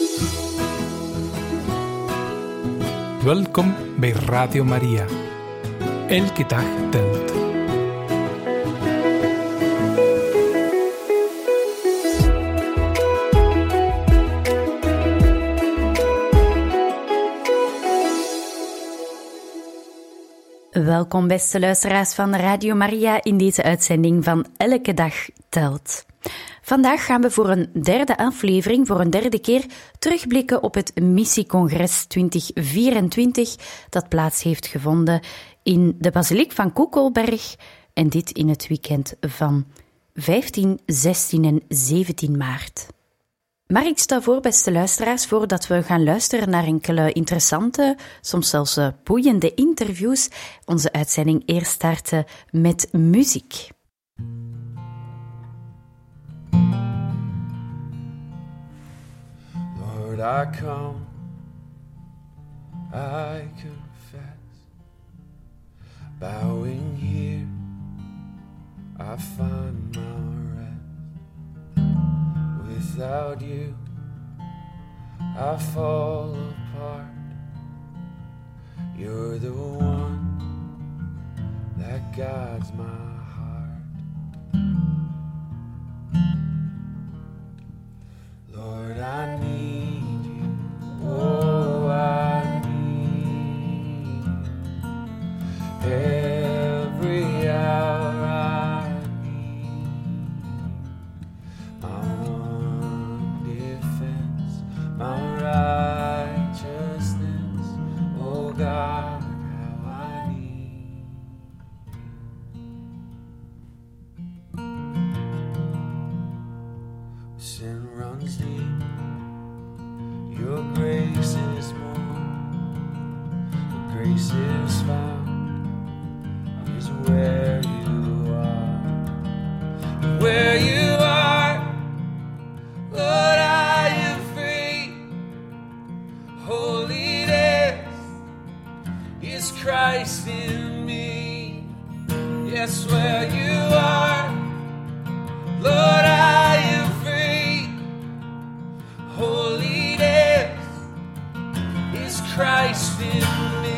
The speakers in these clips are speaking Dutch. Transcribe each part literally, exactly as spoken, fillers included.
Welkom bij Radio Maria. Elke dag telt. Welkom beste luisteraars van Radio Maria in deze uitzending van Elke dag telt. Vandaag gaan we voor een derde aflevering, voor een derde keer, terugblikken op het Missiecongres twintig vierentwintig dat plaats heeft gevonden in de basiliek van Koekelberg en dit in het weekend van vijftien, zestien en zeventien maart. Maar ik stel voor, beste luisteraars, voordat we gaan luisteren naar enkele interessante, soms zelfs boeiende interviews, onze uitzending eerst starten met muziek. Lord, I come, I confess, bowing here, I find my rest. Without you, I fall apart. You're the one that guides my heart. Lord, I need you. Oh, I need you. Every hour I need my one defense, my righteousness. Oh God, how I need you. Sin runs deep, your grace is more. What grace is found is where you are. Where you are, Lord, I am free. Holiness is Christ in me. Yes, where you are, Lord, I am free. Holiness is Christ in me.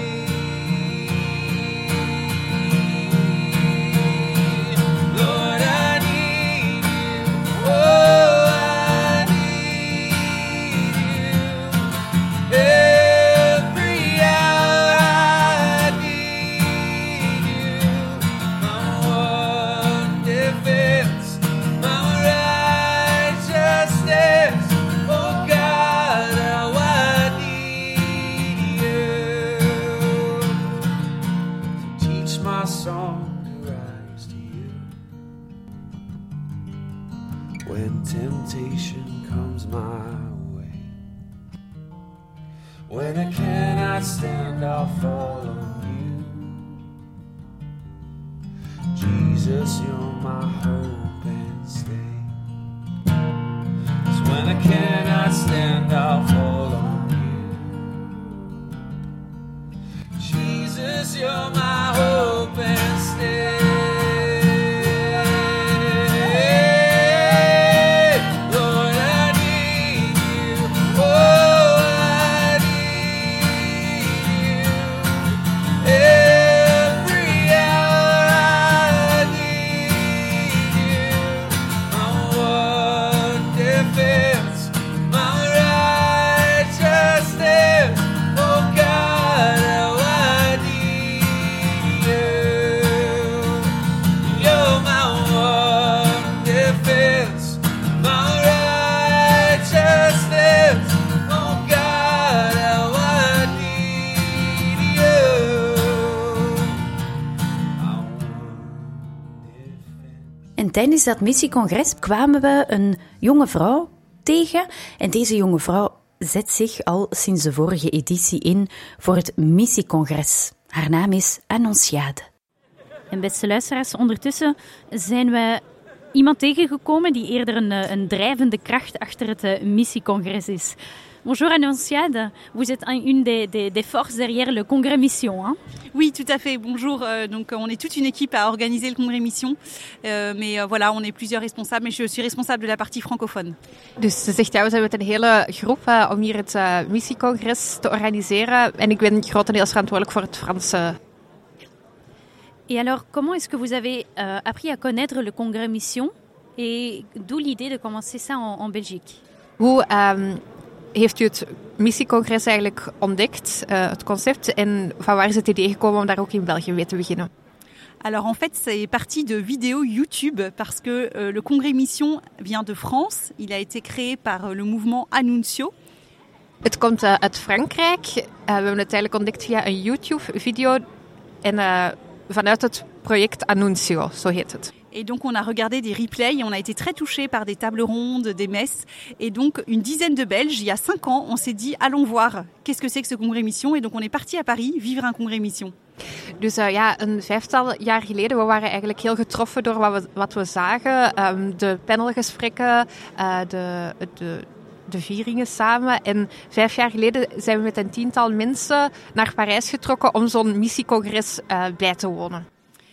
Lord, I need you. Oh, I need you. Every hour I need you. My one defense, my righteousness. Oh God, how I need you. So teach my song to rise to you. When temptation comes my way, when I cannot stand, I'll fall on you. Jesus, you're my hope and stay. 'Cause when I cannot stand, I'll fall on you. Jesus, you're my hope and stay. Lord, I need you. Oh, I need you. Every hour I need you. My one defense, my righteousness. Oh God, how I need you. You're my one defense, my righteousness. Oh God, how I need you. My one defense. En tijdens dat missiecongres kwamen we een jonge vrouw tegen. En deze jonge vrouw zet zich al sinds de vorige editie in voor het Missiecongres. Haar naam is Annonciade. En beste luisteraars, ondertussen zijn we iemand tegengekomen die eerder een, een drijvende kracht achter het Missiecongres is. Bonjour Annonciade, vous êtes un, une des, des, des forces derrière le congrès Mission, hein? Oui, tout à fait. Bonjour. Euh, donc, on est toute une équipe à organiser le congrès Mission. Euh, mais euh, voilà, on est plusieurs responsables. Mais je suis responsable de la partie francophone. Dus ze zegt, ja, we zijn met een hele groep uh, om hier het uh, missiecongres te organiseren. En ik ben grotendeels verantwoordelijk voor het Franse. Et alors, comment est-ce que vous avez euh, appris à connaître le congrès Mission? Et d'où l'idée de commencer ça en, en Belgique? Hoe um, heeft u het missiecongres eigenlijk ontdekt, uh, het concept? En van waar is het idee gekomen om daar ook in België mee te beginnen? Alors en fait, c'est parti de vidéos YouTube parce que euh, le congrès Mission vient de France. Il a été créé par euh, le mouvement Annuncio. Het komt uh, uit Frankrijk. Uh, we hebben het eigenlijk ontdekt via een YouTube-video en uh, vanuit het project Annuncio, zo heet het. Et donc, on a regardé des replays et on a été très touchés par des tables rondes, des messes. Et donc, une dizaine de Belges, il y a cinq ans, on s'est dit, allons voir, qu'est-ce que c'est que ce congrès Mission? Et donc, on est parti à Paris vivre un congrès Mission. Dus uh, ja, een vijftal jaar geleden, we waren eigenlijk heel getroffen door wat we, wat we zagen. Um, de panelgesprekken, uh, de, de, de vieringen samen. En vijf jaar geleden zijn we met een tiental mensen naar Parijs getrokken om zo'n missiecongres uh, bij te wonen.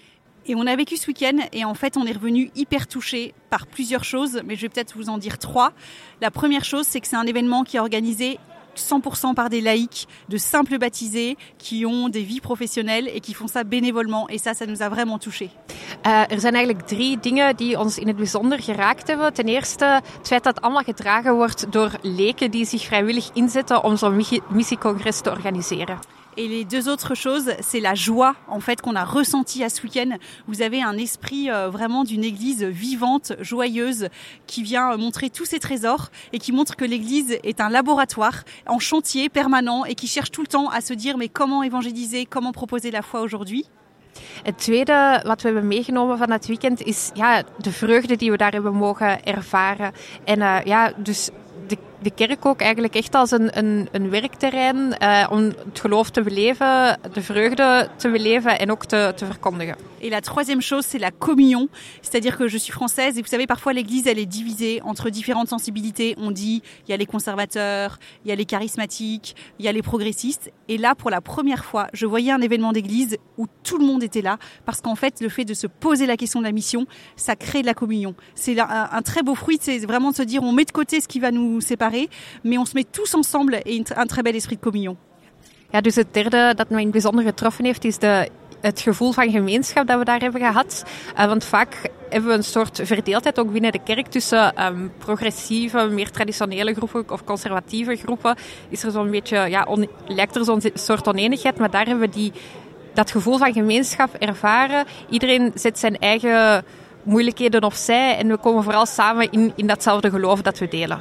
Et on a vécu ce week-end et en fait on est revenu hyper touché par plusieurs choses, mais je vais peut-être vous en dire trois. La première chose, c'est que c'est un événement qui est organisé cent pour cent par des laïcs, de simples baptisés qui ont des vies professionnelles et qui font ça bénévolement. Et ça, ça nous a vraiment touchés. Uh, er zijn eigenlijk drie dingen die ons in het bijzonder geraakt hebben. Ten eerste het feit dat het allemaal gedragen wordt door leken die zich vrijwillig inzetten om zo'n missiecongres te organiseren. Et les deux autres choses, c'est la joie en fait qu'on a ressentie à ce week-end. Vous avez un esprit euh, vraiment d'une église vivante, joyeuse, qui vient montrer tous ses trésors et qui montre que l'église est un laboratoire en chantier permanent et qui cherche tout le temps à se dire mais comment évangéliser, comment proposer la foi aujourd'hui. Het tweede wat we hebben meegenomen van het weekend is ja, de vreugde die we daar hebben mogen ervaren. En uh, ja, dus de, de kerk ook eigenlijk echt als een, een, een werkterrein uh, om het geloof te beleven, de vreugde te beleven en ook te, te verkondigen. Et la troisième chose, c'est la communion. C'est-à-dire que je suis française et vous savez, parfois l'église, elle est divisée entre différentes sensibilités. On dit, il y a les conservateurs, il y a les charismatiques, il y a les progressistes. Et là, pour la première fois, je voyais un événement d'église où tout le monde était là. Parce qu'en fait, le fait de se poser la question de la mission, ça crée de la communion. C'est un, un très beau fruit, c'est vraiment de se dire, on met de côté ce qui va nous séparer, mais on se met tous ensemble et un très bel esprit de communion. Ja, dus het derde dat me in het bijzonder getroffen heeft, is de het gevoel van gemeenschap dat we daar hebben gehad. Uh, want vaak hebben we een soort verdeeldheid ook binnen de kerk tussen um, progressieve, meer traditionele groepen of conservatieve groepen. Is er zo'n beetje, ja, on, lijkt er zo'n soort oneenigheid, maar daar hebben we die, dat gevoel van gemeenschap ervaren. Iedereen zet zijn eigen moeilijkheden opzij en we komen vooral samen in, in datzelfde geloof dat we delen.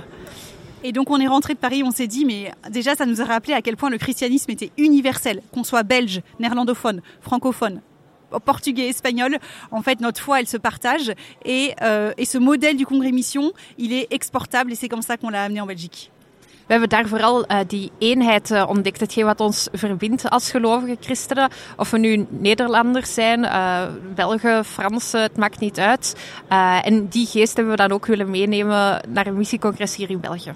Et donc on est rentré de Paris, on s'est dit, mais déjà ça nous a rappelé à quel point le christianisme était universel, qu'on soit belge, néerlandophone, francophone, portugais, espagnol. En fait, notre foi, elle se partage. Et, euh, et ce modèle du congrès Mission, il est exportable et c'est comme ça qu'on l'a amené en Belgique. We hebben daar vooral uh, die eenheid uh, ontdekt, hetgeen wat ons verbindt als gelovige christenen. Of we nu Nederlanders zijn, uh, Belgen, Fransen, het maakt niet uit. Uh, en die geest hebben we dan ook willen meenemen naar een missiecongres hier in België.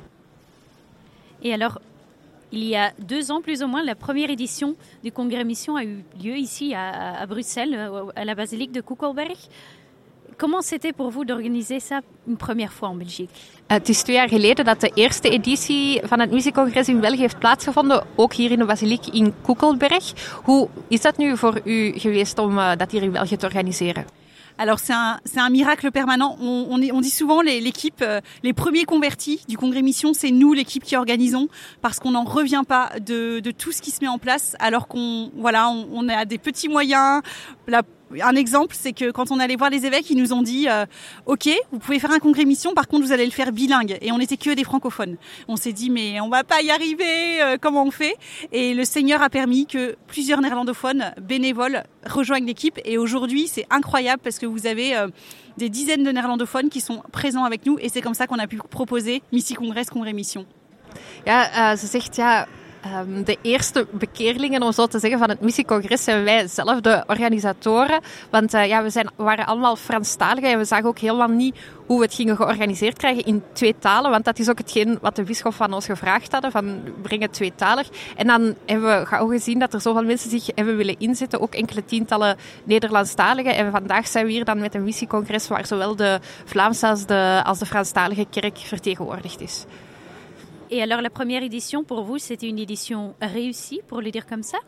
Et alors, il y a deux ans plus ou moins, la première édition du Congrès Mission a eu lieu ici à, à Bruxelles, à la basilique de Koekelberg. Comment c'était pour vous d'organiser ça une première fois en Belgique? Uh, het is twee jaar geleden dat de eerste editie van het missiecongres in België heeft plaatsgevonden, ook hier in de basiliek in Koekelberg. Hoe is dat nu voor u geweest om uh, dat hier in België te organiseren? Alors c'est un, c'est un miracle permanent. On, on, est, on dit souvent les, l'équipe, euh, les premiers convertis du Congrès Mission, c'est nous l'équipe qui organisons, parce qu'on n'en revient pas de, de tout ce qui se met en place, alors qu'on voilà, on, on a des petits moyens. La, un exemple, c'est que quand on allait voir les évêques, ils nous ont dit euh, ok, vous pouvez faire un Congrès Mission, par contre vous allez le faire bilingue. Et on n'était que des francophones. On s'est dit mais on va pas y arriver, euh, comment on fait? Et le Seigneur a permis que plusieurs néerlandophones bénévoles rejoignent l'équipe. Et aujourd'hui, c'est incroyable parce que vous avez euh, des dizaines de néerlandophones qui sont présents avec nous. Et c'est comme ça qu'on a pu proposer Missie Congrès, Congrès Mission. Ja, uh, ze zegt ja. Um, de eerste bekeerlingen, om zo te zeggen, van het missiecongres zijn wij zelf de organisatoren. Want uh, ja, we zijn, waren allemaal Franstaligen en we zagen ook helemaal niet hoe we het gingen georganiseerd krijgen in twee talen. Want dat is ook hetgeen wat de bisschop van ons gevraagd hadden, van breng het tweetalig. En dan hebben we gauw gezien dat er zoveel mensen zich hebben willen inzetten, ook enkele tientallen Nederlandstaligen. En vandaag zijn we hier dan met een missiecongres waar zowel de Vlaamse als de, als de Franstalige kerk vertegenwoordigd is. Et alors la première édition pour vous, c'était une édition réussie, pour le dire comme ça?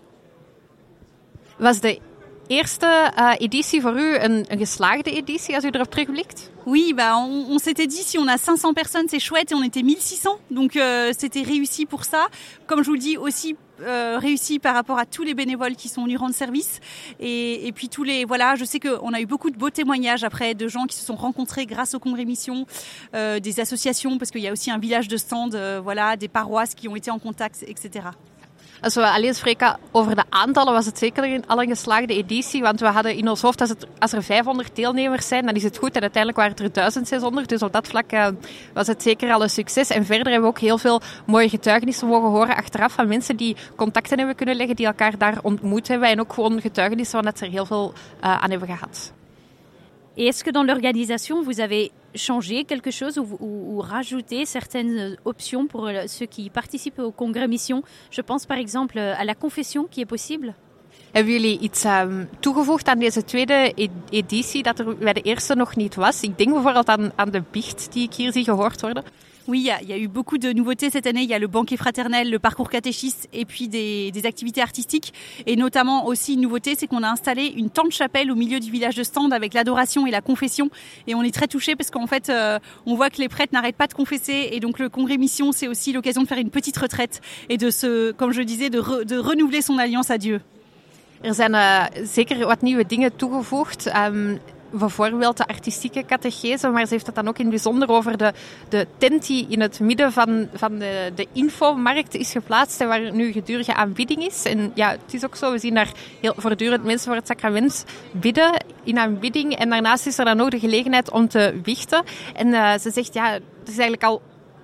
Was de eerste uh, editie voor u een, een geslaagde editie, als u erop terugblikt? Oui, bah on, on s'était dit si on a cinq cents personnes, c'est chouette, et on était mille six cents, donc euh, c'était réussi pour ça. Comme je vous le dis, aussi euh, réussi par rapport à tous les bénévoles qui sont venus rendre service, et, et puis tous les voilà, je sais qu'on a eu beaucoup de beaux témoignages après de gens qui se sont rencontrés grâce au Congrès Mission, euh, des associations parce qu'il y a aussi un village de stand, euh, voilà, des paroisses qui ont été en contact, et cetera. Als we alleen spreken over de aantallen, was het zeker al een geslaagde editie. Want we hadden in ons hoofd, als, het, als er vijfhonderd deelnemers zijn, dan is het goed. En uiteindelijk waren het er duizend zeshonderd. Dus op dat vlak uh, was het zeker al een succes. En verder hebben we ook heel veel mooie getuigenissen mogen horen achteraf van mensen die contacten hebben kunnen leggen, die elkaar daar ontmoet hebben. En ook gewoon getuigenissen, want ze er heel veel uh, aan hebben gehad. Et est-ce que dans l'organisation, vous avez changé quelque chose ou, ou, ou rajouté certaines options pour ceux qui participent au Congrès Mission? Je pense par exemple à la confession qui est possible. Hebben jullie iets um, toegevoegd aan deze tweede editie dat er bij de eerste nog niet was? Ik denk bijvoorbeeld aan, aan de biecht die ik hier zie gehoord worden. Oui, il y, a, il y a eu beaucoup de nouveautés cette année. Il y a le banquet fraternel, le parcours catéchiste et puis des, des activités artistiques. Et notamment aussi une nouveauté, c'est qu'on a installé une tente chapelle au milieu du village de Stand avec l'adoration et la confession. Et on est très touchés parce qu'en fait, euh, on voit que les prêtres n'arrêtent pas de confesser. Et donc le Congrès Mission, c'est aussi l'occasion de faire une petite retraite et de se, comme je disais, de, re, de renouveler son alliance à Dieu. Er zijn uh, zeker wat nieuwe dingen toegevoegd. Um, bijvoorbeeld de artistieke catechese, maar ze heeft het dan ook in het bijzonder over de, de tent die in het midden van, van de, de infomarkt is geplaatst en waar nu gedurige aanbidding is. En ja, het is ook zo, we zien daar heel voortdurend mensen voor het sacrament bidden in aanbidding. En daarnaast is er dan ook de gelegenheid om te biechten. En uh, ze zegt, ja, het is eigenlijk al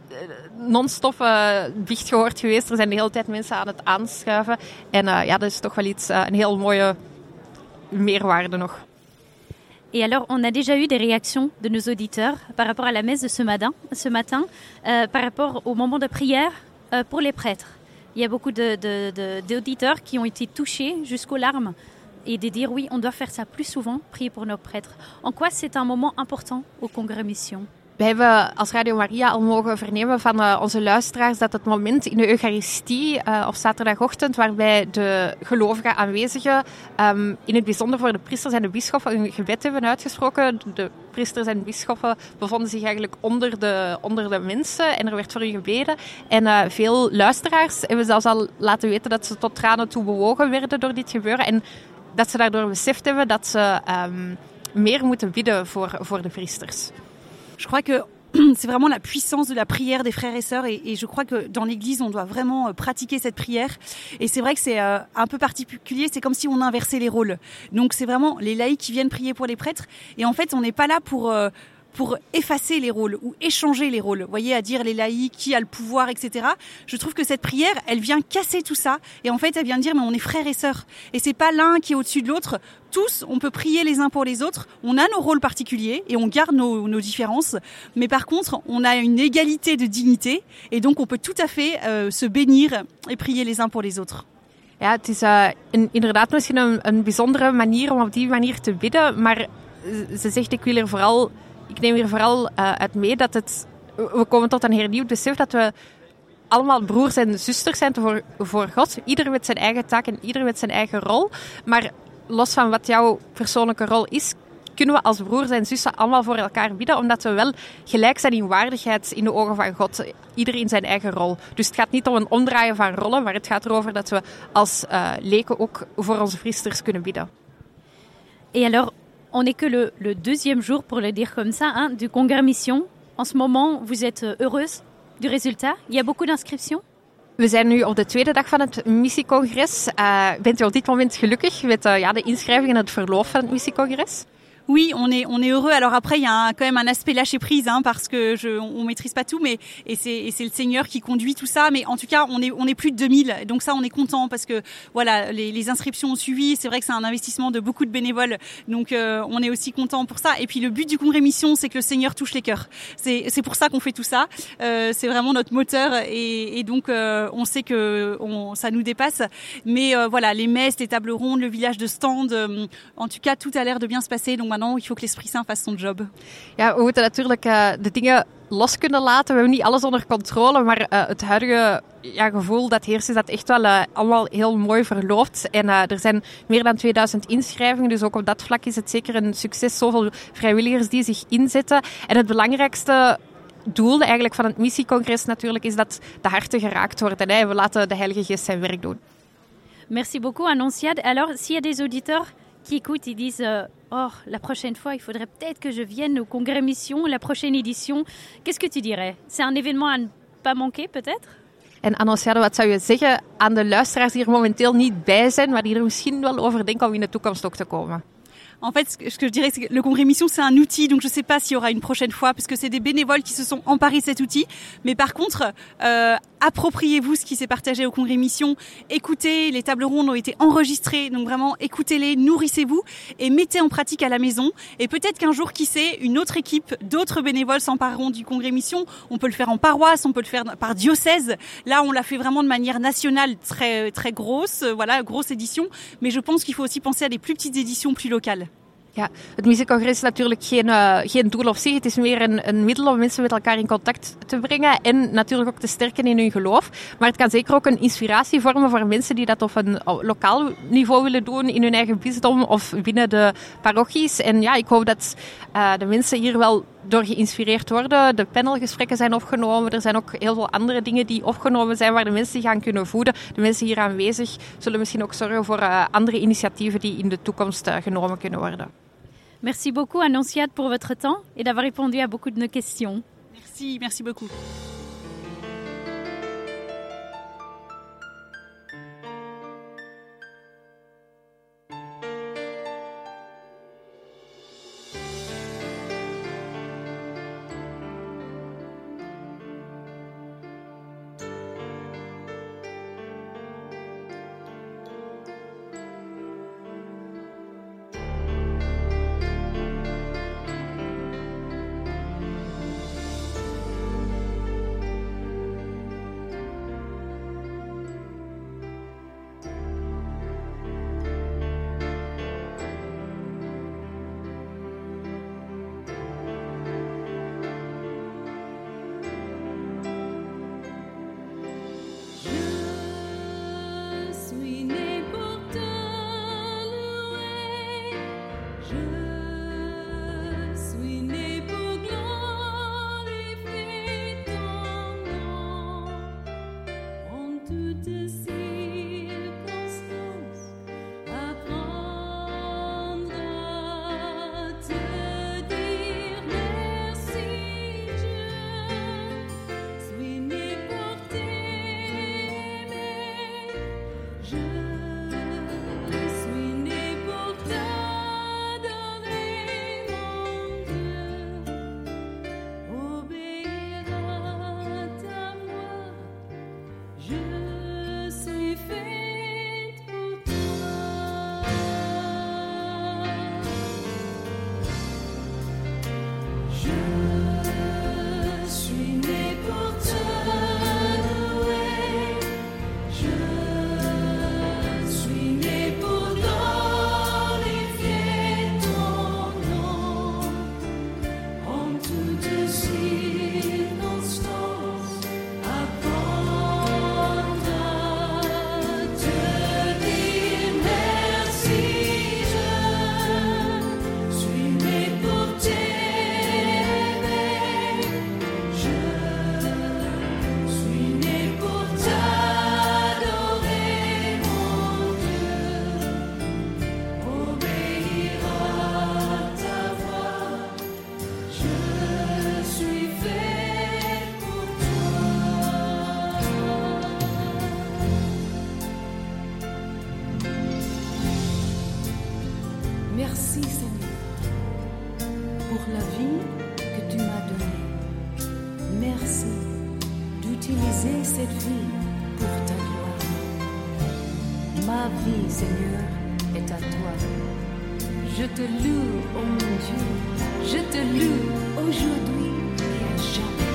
non-stop uh, biecht gehoord geweest. Er zijn de hele tijd mensen aan het aanschuiven. En uh, ja, dat is toch wel iets, uh, een heel mooie meerwaarde nog. Et alors, on a déjà eu des réactions de nos auditeurs par rapport à la messe de ce matin, ce matin euh, par rapport au moment de prière euh, pour les prêtres. Il y a beaucoup de, de, de, d'auditeurs qui ont été touchés jusqu'aux larmes et de dire oui, on doit faire ça plus souvent, prier pour nos prêtres. En quoi c'est un moment important au Congrès Mission? Wij hebben als Radio Maria al mogen vernemen van uh, onze luisteraars dat het moment in de Eucharistie uh, op zaterdagochtend waarbij de gelovigen aanwezigen um, in het bijzonder voor de priesters en de bisschoppen een gebed hebben uitgesproken. De priesters en bisschoppen bevonden zich eigenlijk onder de, onder de mensen en er werd voor hen gebeden. En uh, veel luisteraars hebben zelfs al laten weten dat ze tot tranen toe bewogen werden door dit gebeuren en dat ze daardoor beseft hebben dat ze um, meer moeten bidden voor, voor de priesters. Je crois que c'est vraiment la puissance de la prière des frères et sœurs et, et je crois que dans l'église on doit vraiment pratiquer cette prière et c'est vrai que c'est euh, un peu particulier, c'est comme si on inversait les rôles. Donc c'est vraiment les laïcs qui viennent prier pour les prêtres et en fait on n'est pas là pour... Euh, pour effacer les rôles ou échanger les rôles. Vous voyez, à dire les laïcs, qui a le pouvoir, et cetera. Je trouve que cette prière, elle vient casser tout ça. Et en fait, elle vient dire, mais on est frères et sœurs. Et c'est pas l'un qui est au-dessus de l'autre. Tous, on peut prier les uns pour les autres. On a nos rôles particuliers et on garde nos, nos différences. Mais par contre, on a une égalité de dignité. Et donc, on peut tout à fait euh, se bénir et prier les uns pour les autres. Ja, het is uh, een, inderdaad misschien een, een bijzondere manier om op die manier te bidden. Maar ze zegt, ik wil er vooral... Ik neem hier vooral uh, uit mee dat het... We komen tot een hernieuwd besef dat we allemaal broers en zusters zijn voor, voor God. Ieder met zijn eigen taak en ieder met zijn eigen rol. Maar los van wat jouw persoonlijke rol is, kunnen we als broers en zussen allemaal voor elkaar bidden. Omdat we wel gelijk zijn in waardigheid in de ogen van God. Ieder in zijn eigen rol. Dus het gaat niet om een omdraaien van rollen, maar het gaat erover dat we als uh, leken ook voor onze priesters kunnen bidden. Et alors... On n'est que le, le deuxième jour, pour le dire comme ça, hein, du Congrès Mission. En ce moment, vous êtes heureuse du résultat? Il y a beaucoup d'inscriptions? We zijn nu op de tweede dag van het missiecongres. Uh, bent u op dit moment gelukkig met uh, ja, de inschrijving en het verloop van het missiecongres? Oui, on est on est heureux. Alors après, il y a un, quand même un aspect lâcher prise, hein, parce que je on, on maîtrise pas tout, mais et c'est et c'est le Seigneur qui conduit tout ça. Mais en tout cas, on est on est plus de deux mille, donc ça, on est content parce que voilà, les, les inscriptions ont suivi. C'est vrai que c'est un investissement de beaucoup de bénévoles, donc euh, on est aussi content pour ça. Et puis le but du Congrès Mission, c'est que le Seigneur touche les cœurs. C'est c'est pour ça qu'on fait tout ça. Euh, c'est vraiment notre moteur, et, et donc euh, on sait que on, ça nous dépasse. Mais euh, voilà, les messes, les tables rondes, le village de stand, euh, en tout cas, tout a l'air de bien se passer. Donc maintenant, il faut que l'Esprit Saint fasse son job. Ja, we moeten natuurlijk uh, de dingen los kunnen laten. We hebben niet alles onder controle, maar uh, het huidige ja, gevoel dat heerst is dat echt wel uh, allemaal heel mooi verloopt. En uh, er zijn meer dan tweeduizend inschrijvingen, dus ook op dat vlak is het zeker een succes. Zoveel vrijwilligers die zich inzetten. En het belangrijkste doel eigenlijk van het missiecongres natuurlijk is dat de harten geraakt worden. Hè. We laten de Heilige Geest zijn werk doen. Merci beaucoup, Annonciade. Alors, s'il y a des auditeurs qui écoutent et disent euh, « Oh, la prochaine fois, il faudrait peut-être que je vienne au Congrès Mission, la prochaine édition », qu'est-ce que tu dirais? C'est un événement à ne pas manquer, peut-être? En Annonciade, wat zou je zeggen aan de luisteraars die er momenteel niet bij zijn, maar die er misschien wel over denken om in de toekomst ook te komen? En fait, ce que, ce que je dirais, c'est que le Congrès Mission, c'est un outil. Donc, je ne sais pas s'il y aura une prochaine fois, parce que c'est des bénévoles qui se sont emparés de cet outil. Mais par contre, euh, appropriez-vous ce qui s'est partagé au Congrès Mission. Écoutez, les tables rondes ont été enregistrées. Donc, vraiment, écoutez-les, nourrissez-vous et mettez en pratique à la maison. Et peut-être qu'un jour, qui sait, une autre équipe, d'autres bénévoles s'empareront du Congrès Mission. On peut le faire en paroisse, on peut le faire par diocèse. Là, on l'a fait vraiment de manière nationale, très, très grosse. Voilà, grosse édition. Mais je pense qu'il faut aussi penser à des plus petites éditions plus locales. Ja, het missiecongres is natuurlijk geen, uh, geen doel op zich. Het is meer een, een middel om mensen met elkaar in contact te brengen en natuurlijk ook te sterken in hun geloof. Maar het kan zeker ook een inspiratie vormen voor mensen die dat op een lokaal niveau willen doen in hun eigen bisdom of binnen de parochies. En ja, ik hoop dat uh, de mensen hier wel door geïnspireerd worden. De panelgesprekken zijn opgenomen. Er zijn ook heel veel andere dingen die opgenomen zijn waar de mensen zich aan kunnen voeden. De mensen hier aanwezig zullen misschien ook zorgen voor uh, andere initiatieven die in de toekomst uh, genomen kunnen worden. Merci beaucoup, Annonciade, pour votre temps et d'avoir répondu à beaucoup de nos questions. Merci, merci beaucoup. cette vie pour ta gloire. Ma vie, Seigneur, est à toi. Je te loue, oh mon Dieu, je te loue aujourd'hui et à jamais.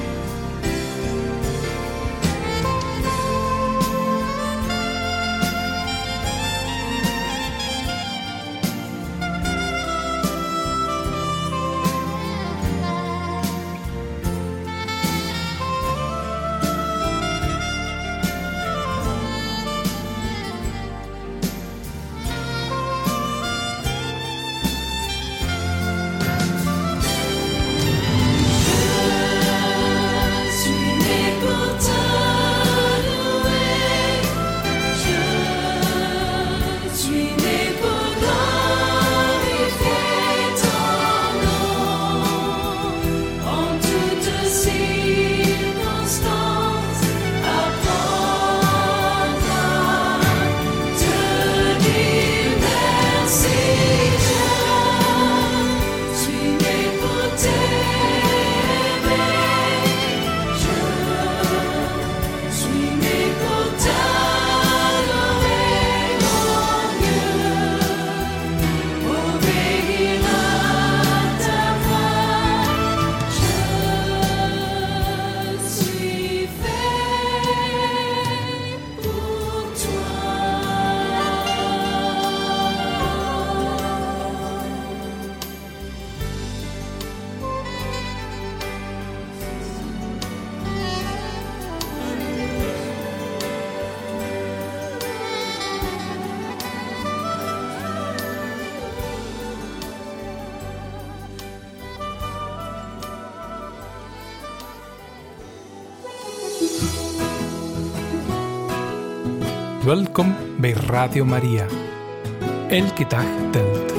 Welkom bij Radio Maria. Elke dag telt.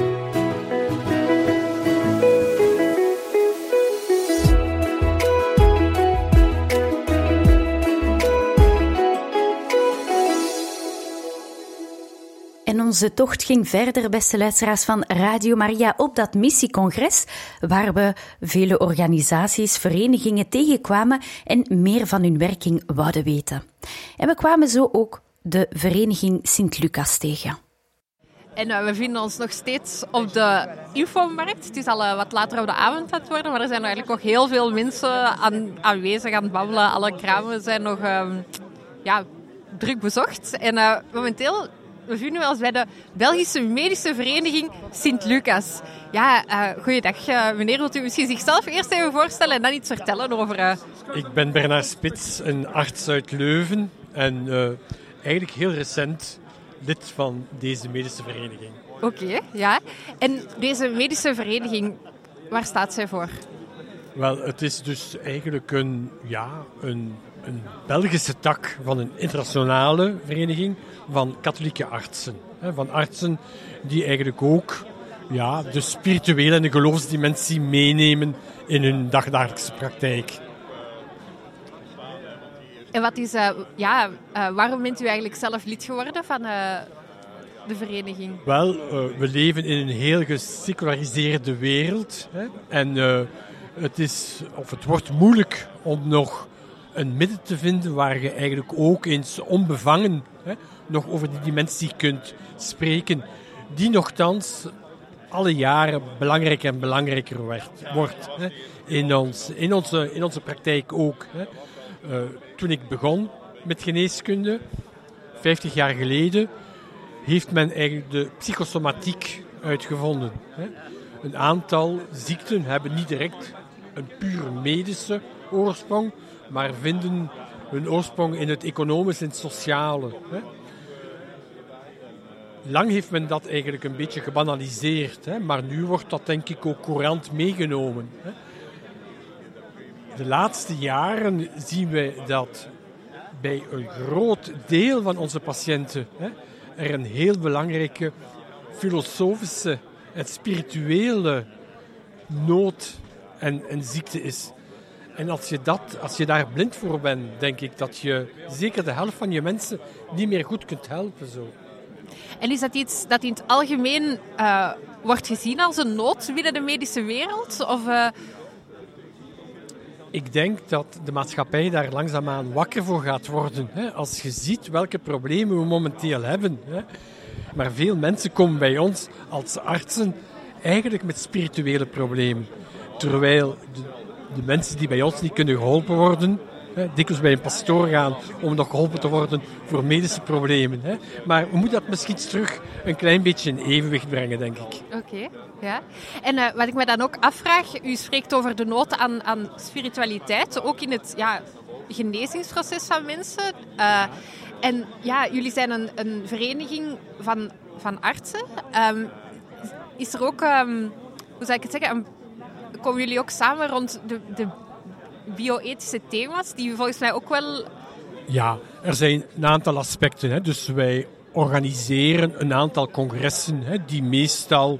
En onze tocht ging verder, beste luisteraars van Radio Maria, op dat missiecongres, waar we vele organisaties, verenigingen tegenkwamen en meer van hun werking wouden weten. En we kwamen zo ook de vereniging Sint-Lucas tegen. En uh, we vinden ons nog steeds op de infomarkt. Het is al uh, wat later op de avond aan het worden, maar er zijn eigenlijk nog heel veel mensen aan, aanwezig aan het babbelen. Alle kramen zijn nog uh, ja, druk bezocht. En uh, momenteel bevinden we ons bij de Belgische Medische Vereniging Sint-Lucas. Ja, uh, goeiedag uh, meneer. Wilt u misschien zichzelf eerst even voorstellen en dan iets vertellen over... Uh... Ik ben Bernard Spits, een arts uit Leuven en uh, eigenlijk heel recent lid van deze medische vereniging. Oké, okay, ja. En deze medische vereniging, waar staat zij voor? Wel, het is dus eigenlijk een, ja, een, een Belgische tak van een internationale vereniging van katholieke artsen. Van artsen die eigenlijk ook ja, de spirituele en de geloofsdimensie meenemen in hun dagdagelijkse praktijk. En wat is, uh, ja, uh, waarom bent u eigenlijk zelf lid geworden van uh, de vereniging? Wel, uh, we leven in een heel geseculariseerde wereld. Hè? En uh, het is, of het wordt moeilijk om nog een midden te vinden waar je eigenlijk ook eens onbevangen hè, nog over die dimensie kunt spreken, die nochtans alle jaren belangrijker en belangrijker werd, wordt. Hè? In, ons, in, onze, in onze praktijk ook. Hè? Uh, toen ik begon met geneeskunde, vijftig jaar geleden, heeft men eigenlijk de psychosomatiek uitgevonden. Hè? Een aantal ziekten hebben niet direct een puur medische oorsprong, maar vinden hun oorsprong in het economische en het sociale. Hè? Lang heeft men dat eigenlijk een beetje gebanaliseerd, hè? Maar nu wordt dat denk ik ook courant meegenomen. Hè? De laatste jaren zien we dat bij een groot deel van onze patiënten hè, er een heel belangrijke filosofische en spirituele nood en, en ziekte is. En als je, dat, als je daar blind voor bent, denk ik dat je zeker de helft van je mensen niet meer goed kunt helpen. Zo. En is dat iets dat in het algemeen uh, wordt gezien als een nood binnen de medische wereld? Of... Uh... Ik denk dat de maatschappij daar langzaamaan wakker voor gaat worden. Hè? Als je ziet welke problemen we momenteel hebben. Hè? Maar veel mensen komen bij ons als artsen eigenlijk met spirituele problemen. Terwijl de, de mensen die bij ons niet kunnen geholpen worden, hè, dikwijls bij een pastoor gaan om nog geholpen te worden voor medische problemen. Hè. Maar we moeten dat misschien terug een klein beetje in evenwicht brengen, denk ik. Oké, okay, ja. En uh, wat ik me dan ook afvraag, u spreekt over de nood aan, aan spiritualiteit, ook in het ja, genezingsproces van mensen. Uh, en ja, jullie zijn een, een vereniging van, van artsen. Um, is er ook, um, hoe zou ik het zeggen, een, komen jullie ook samen rond de, de bio-ethische thema's, die volgens mij ook wel... Ja, er zijn een aantal aspecten. Hè. Dus wij organiseren een aantal congressen hè, die meestal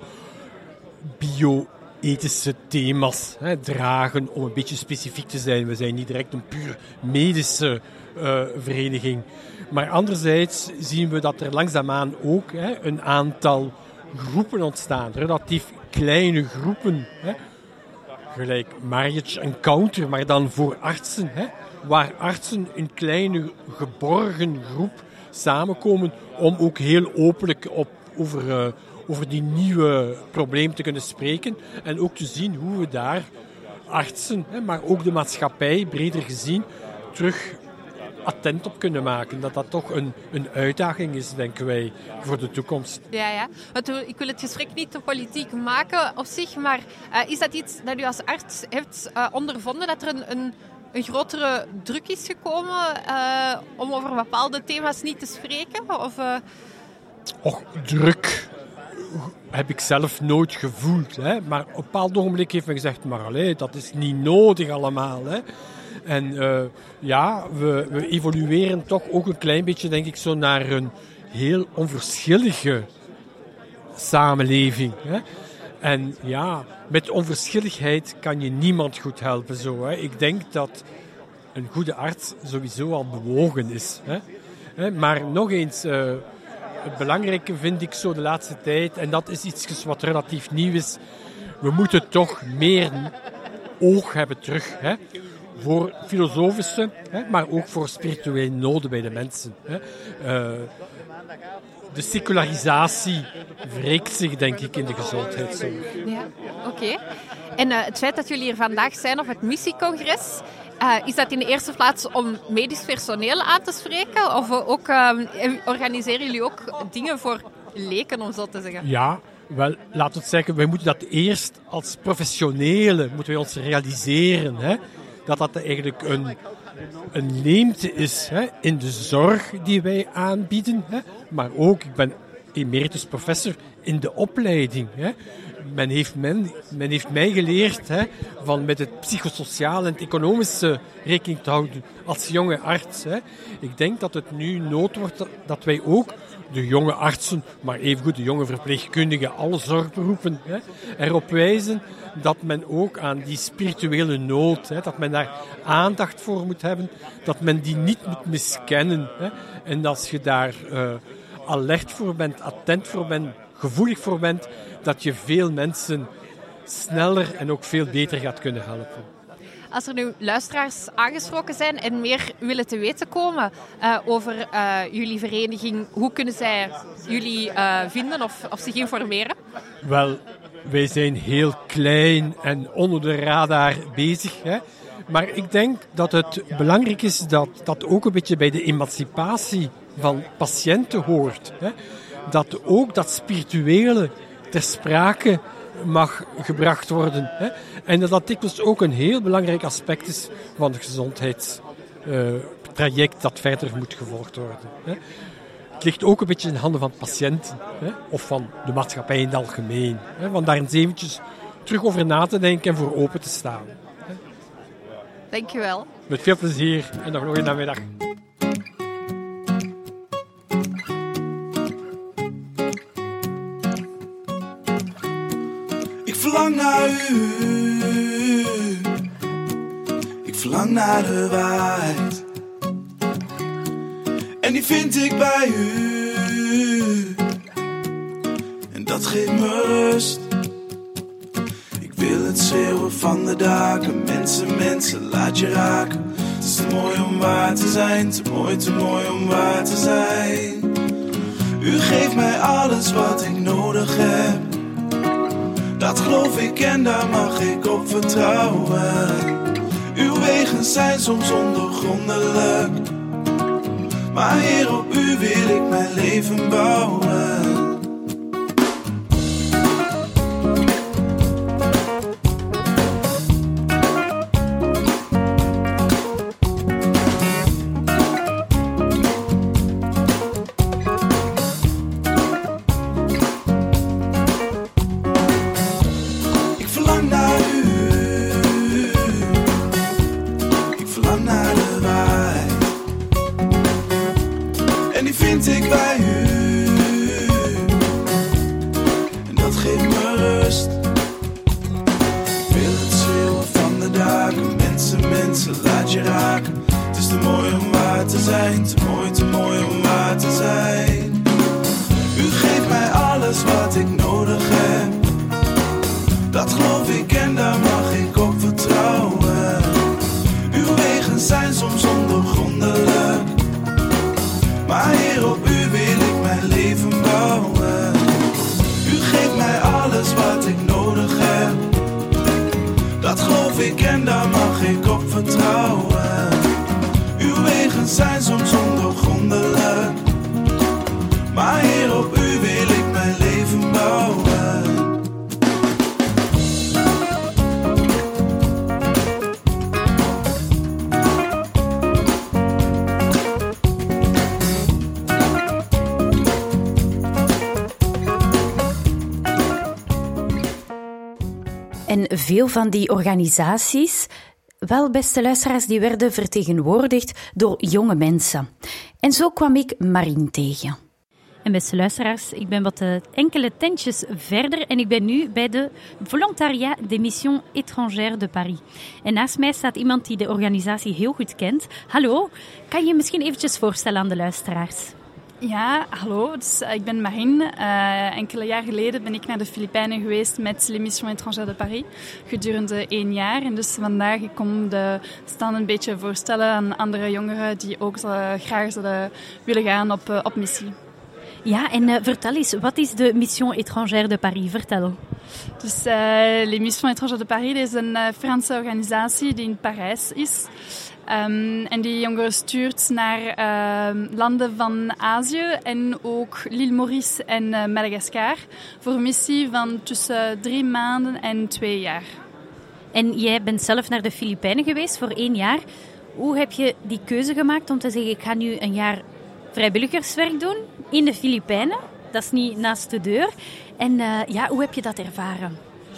bio-ethische thema's hè, dragen, om een beetje specifiek te zijn. We zijn niet direct een puur medische uh, vereniging. Maar anderzijds zien we dat er langzaamaan ook hè, een aantal groepen ontstaan. Relatief kleine groepen. Hè. Gelijk Marriage Encounter, maar dan voor artsen. Hè, waar artsen een kleine geborgen groep samenkomen om ook heel openlijk op, over, uh, over die nieuwe problemen te kunnen spreken. En ook te zien hoe we daar artsen, hè, maar ook de maatschappij breder gezien, terug attent op kunnen maken. Dat dat toch een, een uitdaging is, denken wij, voor de toekomst. Ja, ja. Want ik wil het gesprek niet te politiek maken op zich, maar uh, is dat iets dat u als arts hebt uh, ondervonden, dat er een, een, een grotere druk is gekomen uh, om over bepaalde thema's niet te spreken? Of, uh... Och, druk heb ik zelf nooit gevoeld. Hè? Maar op een bepaald ogenblik heeft men gezegd, maar allee, dat is niet nodig allemaal. Hè? En uh, ja, we, we evolueren toch ook een klein beetje, denk ik, zo naar een heel onverschillige samenleving. Hè? En ja, met onverschilligheid kan je niemand goed helpen. Zo, hè? Ik denk dat een goede arts sowieso al bewogen is. Hè? Maar nog eens, uh, het belangrijke vind ik zo de laatste tijd, en dat is iets wat relatief nieuw is, we moeten toch meer oog hebben terug, hè? Voor filosofische, hè, maar ook voor spirituele noden bij de mensen. Hè. Uh, de secularisatie wreekt zich, denk ik, in de gezondheidszorg. Ja, oké. Okay. En uh, het feit dat jullie hier vandaag zijn op het missiecongres, uh, is dat in de eerste plaats om medisch personeel aan te spreken? Of uh, ook, uh, organiseren jullie ook dingen voor leken, om zo te zeggen? Ja. Wel, laten we zeggen, wij moeten dat eerst als professionelen moeten wij ons realiseren. Hè? Dat dat eigenlijk een, een leemte is hè? In de zorg die wij aanbieden. Hè? Maar ook, ik ben emeritus professor in de opleiding. Hè? Men, heeft men, men heeft mij geleerd hè, van met het psychosociale en het economische rekening te houden als jonge arts. Hè. Ik denk dat het nu nood wordt dat wij ook de jonge artsen, maar evengoed de jonge verpleegkundigen, alle zorgberoepen, hè, erop wijzen dat men ook aan die spirituele nood, hè, dat men daar aandacht voor moet hebben, dat men die niet moet miskennen. Hè. En als je daar uh, alert voor bent, attent voor bent, gevoelig voor bent, dat je veel mensen sneller en ook veel beter gaat kunnen helpen. Als er nu luisteraars aangesproken zijn en meer willen te weten komen uh, over uh, jullie vereniging, hoe kunnen zij jullie uh, vinden of, of zich informeren? Wel, wij zijn heel klein en onder de radar bezig. Hè? Maar ik denk dat het belangrijk is dat dat ook een beetje bij de emancipatie van patiënten hoort. Hè? Dat ook dat spirituele ter sprake mag gebracht worden. Hè? En dat dat dikwijls ook een heel belangrijk aspect is van het gezondheidstraject uh, dat verder moet gevolgd worden. Hè? Het ligt ook een beetje in de handen van patiënten, hè? Of van de maatschappij in het algemeen. Hè? Van daar eens eventjes terug over na te denken en voor open te staan. Hè? Dankjewel. Met veel plezier en nog een namiddag. Ik verlang naar u, ik verlang naar de waarheid. En die vind ik bij u, en dat geeft me rust. Ik wil het zo schreeuwen van de daken. Mensen, mensen, laat je raken. Het is te mooi om waar te zijn, te mooi, te mooi om waar te zijn. U geeft mij alles wat ik nodig heb. Dat geloof ik en daar mag ik op vertrouwen. Uw wegen zijn soms ondergrondelijk, maar Heer, op u wil ik mijn leven bouwen. En veel van die organisaties, wel beste luisteraars, die werden vertegenwoordigd door jonge mensen. En zo kwam ik Marine tegen. En beste luisteraars, ik ben wat uh, enkele tentjes verder en ik ben nu bij de Volontariat des Missions Étrangères de Paris. En naast mij staat iemand die de organisatie heel goed kent. Hallo, kan je je misschien eventjes voorstellen aan de luisteraars? Ja, hallo. Dus, uh, ik ben Marine. Uh, enkele jaar geleden ben ik naar de Filipijnen geweest met Les Missions Étrangères de Paris. Gedurende één jaar. En dus vandaag ik kom de stand een beetje voorstellen aan andere jongeren die ook uh, graag zullen willen gaan op, uh, op missie. Ja, en uh, vertel eens, wat is de Mission Étrangère de Paris? Vertel. Dus uh, Les Missions Étrangères de Paris is een uh, Franse organisatie die in Parijs is. Um, en die jongeren stuurt naar uh, landen van Azië en ook l'île Maurice en uh, Madagascar voor een missie van tussen drie maanden en twee jaar. En jij bent zelf naar de Filipijnen geweest voor één jaar. Hoe heb je die keuze gemaakt om te zeggen, ik ga nu een jaar vrijwilligerswerk doen in de Filipijnen? Dat is niet naast de deur. En uh, ja, hoe heb je dat ervaren?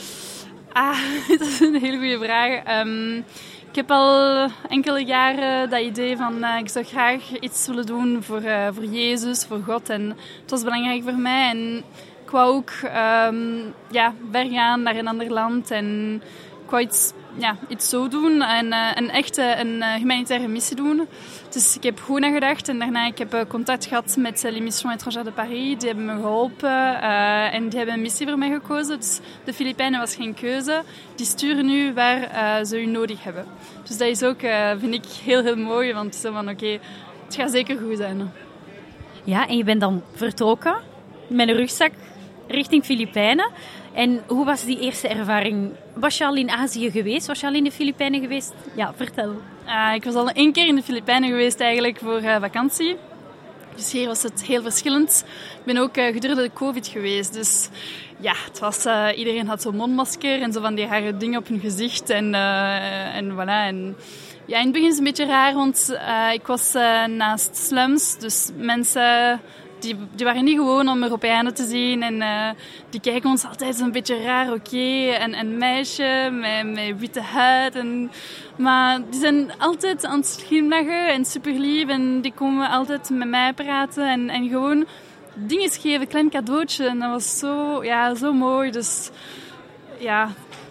Ah, dat is een hele goede vraag. Um, Ik heb al enkele jaren dat idee van uh, ik zou graag iets willen doen voor, uh, voor Jezus, voor God. En het was belangrijk voor mij. En ik wou ook um, ja, ver gaan naar een ander land. En ik wou iets, ja, iets zo doen. En uh, een echte een, uh, humanitaire missie doen. Dus ik heb goed nagedacht. En daarna ik heb uh, contact gehad met uh, Les Missions Étrangères de Paris. Die hebben me geholpen. Uh, en die hebben een missie voor mij gekozen. Dus de Filipijnen was geen keuze. Die sturen nu waar uh, ze u nodig hebben. Dus dat is ook, uh, vind ik, heel, heel mooi. Want zo van, oké, okay, het gaat zeker goed zijn. Ja, en je bent dan vertrokken met een rugzak richting Filipijnen. En hoe was die eerste ervaring? Was je al in Azië geweest? Was je al in de Filipijnen geweest? Ja, vertel. Uh, ik was al één keer in de Filipijnen geweest eigenlijk voor uh, vakantie. Dus hier was het heel verschillend. Ik ben ook uh, gedurende de COVID geweest. Dus ja, het was, uh, iedereen had zo'n mondmasker en zo van die rare dingen op hun gezicht. En, uh, en voilà. En, ja, in het begin is het een beetje raar, want uh, ik was uh, naast slums. Dus mensen... Die, die waren niet gewoon om Europeanen te zien en uh, die kijken ons altijd zo'n beetje raar, oké, okay. en een meisje met, met witte huid. En, maar die zijn altijd aan het glimlachen en super lief en die komen altijd met mij praten en, en gewoon dingen geven, een klein cadeautje. En dat was zo, ja, zo mooi. Dus ja,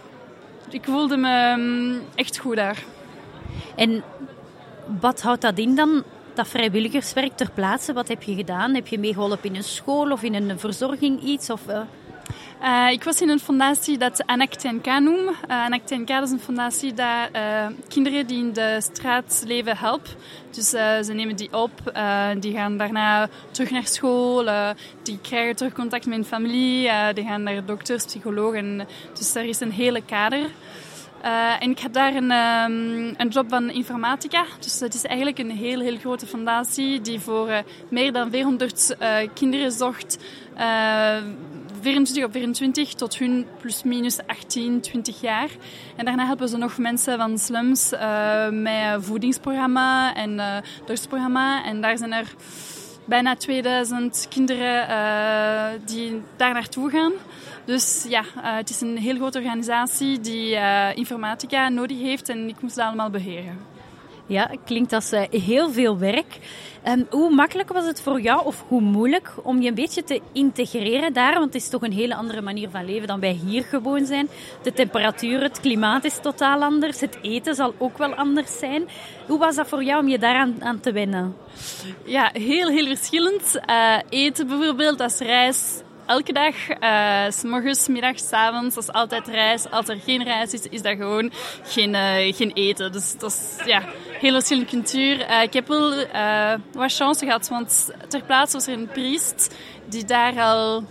ik voelde me um, echt goed daar. En wat houdt dat in dan? Dat vrijwilligerswerk ter plaatse, wat heb je gedaan? Heb je meegeholpen in een school of in een verzorging iets? Of, uh... Uh, ik was in een fondatie dat Anak T N K noemt. Uh, Anak T N K is een fondatie dat uh, kinderen die in de straat leven helpt. Dus uh, ze nemen die op, uh, die gaan daarna terug naar school, uh, die krijgen terug contact met hun familie, uh, die gaan naar dokters, psychologen. Dus daar is een hele kader. Uh, en ik had daar een, um, een job van informatica. Dus het is eigenlijk een heel, heel grote fondatie die voor uh, meer dan vierhonderd uh, kinderen zorgt. Uh, vierentwintig op vierentwintig tot hun plus minus achttien, twintig jaar. En daarna helpen ze nog mensen van slums uh, met voedingsprogramma en uh, dorstprogramma. En daar zijn er bijna tweeduizend kinderen uh, die daar naartoe gaan. Dus ja, uh, het is een heel grote organisatie die uh, informatica nodig heeft en ik moest dat allemaal beheren. Ja, klinkt als uh, heel veel werk. Um, hoe makkelijk was het voor jou, of hoe moeilijk, om je een beetje te integreren daar? Want het is toch een hele andere manier van leven dan wij hier gewoon zijn. De temperatuur, het klimaat is totaal anders. Het eten zal ook wel anders zijn. Hoe was dat voor jou om je daaraan aan te wennen? Ja, heel, heel verschillend. Uh, eten bijvoorbeeld als reis. Elke dag, uh, 's morgens, middags, 's avonds, dat is altijd reis. Als er geen reis is, is dat gewoon geen, uh, geen eten. Dus dat is ja, heel verschillende cultuur. Uh, ik heb wel uh, wat chance gehad, want ter plaatse was er een priest die daar al,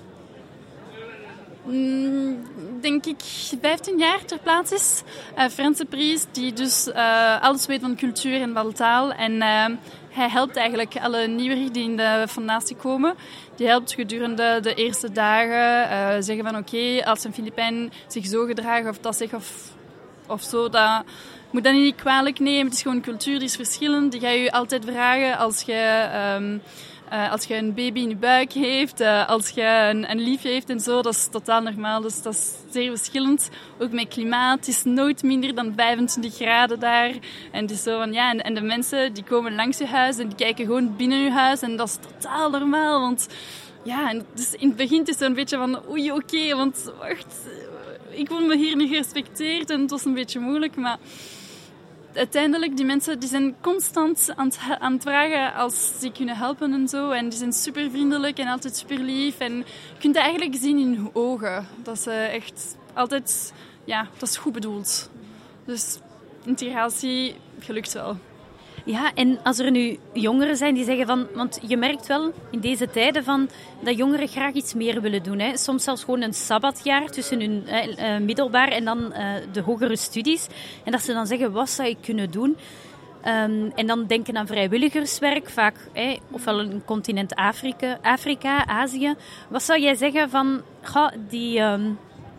mm, denk ik, vijftien jaar ter plaatse is. Een Franse priest die dus uh, alles weet van cultuur en van taal. En uh, hij helpt eigenlijk alle nieuweren die in de fondatie komen. Die helpt gedurende de eerste dagen uh, zeggen van oké, okay, als een Filipijn zich zo gedraagt of dat zegt of, of zo, dat moet dat niet kwalijk nemen. Het is gewoon cultuur, die is verschillend. Die ga je altijd vragen als je, um, uh, als je een baby in je buik heeft, uh, als je een, een liefje heeft en zo. Dat is totaal normaal, dus dat is zeer verschillend. Ook met klimaat, het is nooit minder dan vijfentwintig graden daar. En het is zo van, ja, en, en de mensen die komen langs je huis en die kijken gewoon binnen je huis. En dat is totaal normaal, want ja, en dus in het begin is het zo'n beetje van, oei, oké, okay, want wacht, ik voel me hier niet gerespecteerd en het was een beetje moeilijk, maar uiteindelijk, die mensen die zijn constant aan het, aan het vragen als ze kunnen helpen en zo. En die zijn super vriendelijk en altijd super lief. En je kunt het eigenlijk zien in hun ogen. Dat ze echt altijd, ja, dat is goed bedoeld. Dus integratie gelukt wel. Ja, en als er nu jongeren zijn die zeggen van... Want je merkt wel in deze tijden van dat jongeren graag iets meer willen doen. Hè. Soms zelfs gewoon een sabbatjaar tussen hun eh, middelbaar en dan eh, de hogere studies. En dat ze dan zeggen, wat zou ik kunnen doen? Um, en dan denken aan vrijwilligerswerk, vaak eh, ofwel een continent Afrika, Afrika, Azië. Wat zou jij zeggen van goh, die... Um,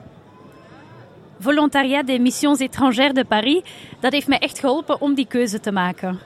Volontariat des Missions Étrangères de Paris, dat heeft mij echt geholpen om die keuze te maken.